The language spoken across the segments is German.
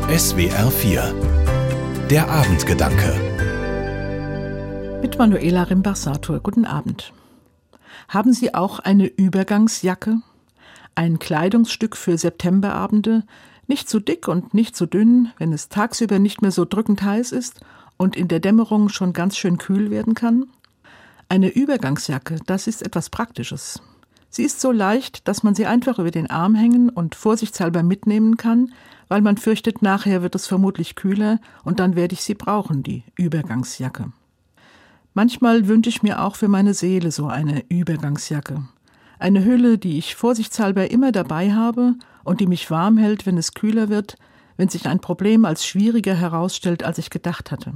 SWR 4 Der Abendgedanke Mit Manuela Rimbach-Sator. Guten Abend. Haben Sie auch eine Übergangsjacke? Ein Kleidungsstück für Septemberabende, nicht zu dick und nicht zu dünn, wenn es tagsüber nicht mehr so drückend heiß ist und in der Dämmerung schon ganz schön kühl werden kann? Eine Übergangsjacke, das ist etwas Praktisches. Sie ist so leicht, dass man sie einfach über den Arm hängen und vorsichtshalber mitnehmen kann, weil man fürchtet, nachher wird es vermutlich kühler und dann werde ich sie brauchen, die Übergangsjacke. Manchmal wünsche ich mir auch für meine Seele so eine Übergangsjacke. Eine Hülle, die ich vorsichtshalber immer dabei habe und die mich warm hält, wenn es kühler wird, wenn sich ein Problem als schwieriger herausstellt, als ich gedacht hatte.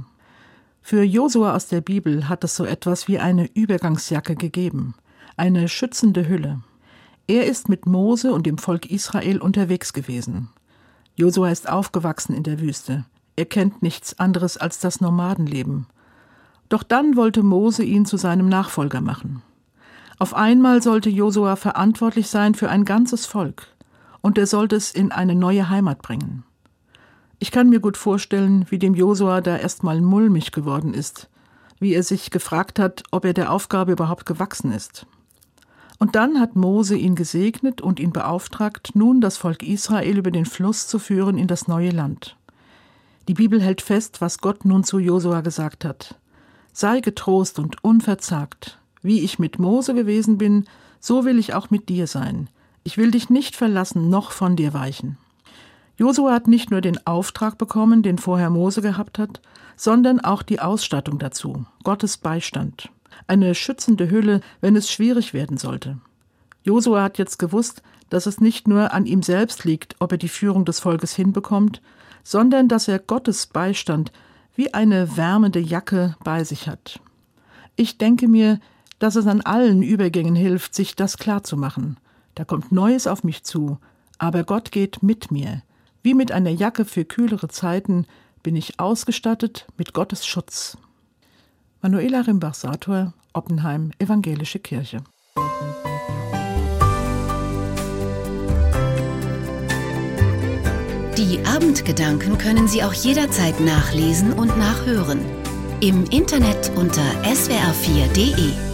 Für Josua aus der Bibel hat es so etwas wie eine Übergangsjacke gegeben, eine schützende Hülle. Er ist mit Mose und dem Volk Israel unterwegs gewesen. Josua ist aufgewachsen in der Wüste. Er kennt nichts anderes als das Nomadenleben. Doch dann wollte Mose ihn zu seinem Nachfolger machen. Auf einmal sollte Josua verantwortlich sein für ein ganzes Volk und er sollte es in eine neue Heimat bringen. Ich kann mir gut vorstellen, wie dem Josua da erstmal mulmig geworden ist, wie er sich gefragt hat, ob er der Aufgabe überhaupt gewachsen ist. Und dann hat Mose ihn gesegnet und ihn beauftragt, nun das Volk Israel über den Fluss zu führen in das neue Land. Die Bibel hält fest, was Gott nun zu Josua gesagt hat. Sei getrost und unverzagt. Wie ich mit Mose gewesen bin, so will ich auch mit dir sein. Ich will dich nicht verlassen, noch von dir weichen. Josua hat nicht nur den Auftrag bekommen, den vorher Mose gehabt hat, sondern auch die Ausstattung dazu, Gottes Beistand. Eine schützende Hülle, wenn es schwierig werden sollte. Josua hat jetzt gewusst, dass es nicht nur an ihm selbst liegt, ob er die Führung des Volkes hinbekommt, sondern dass er Gottes Beistand wie eine wärmende Jacke bei sich hat. Ich denke mir, dass es an allen Übergängen hilft, sich das klarzumachen. Da kommt Neues auf mich zu, aber Gott geht mit mir. Wie mit einer Jacke für kühlere Zeiten bin ich ausgestattet mit Gottes Schutz. Manuela Rimbach-Sator, Oppenheim, Evangelische Kirche. Die Abendgedanken können Sie auch jederzeit nachlesen und nachhören. Im Internet unter swr4.de.